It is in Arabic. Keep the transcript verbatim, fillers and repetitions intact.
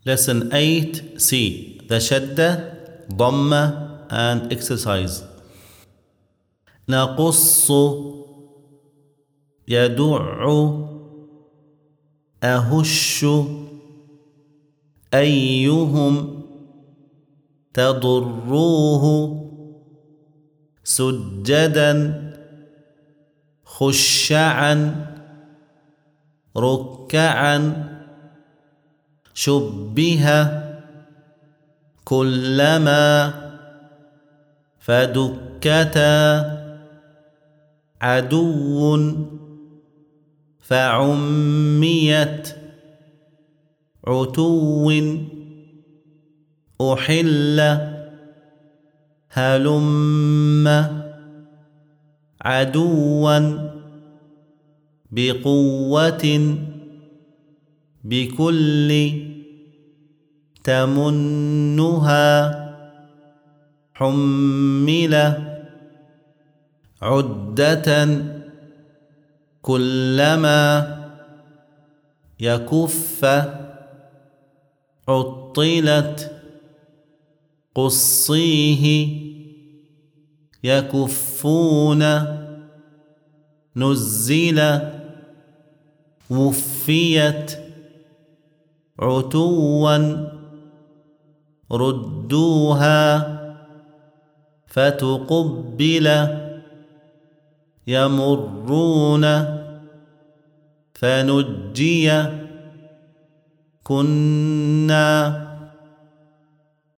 Lesson eight C. The shadda, dhamma and exercise. نقص يدع أهش أيهم تضروه سجدا خشعا ركعا شبه كلما فدكتا عدو فعميت عتو أحل هلم عدوا بقوة بكل تمنها حمل عدة كلما يكف عطلت قصيه يكفون نزل وفيت عتوا ردوها فتقبل يمرون فنجي كنا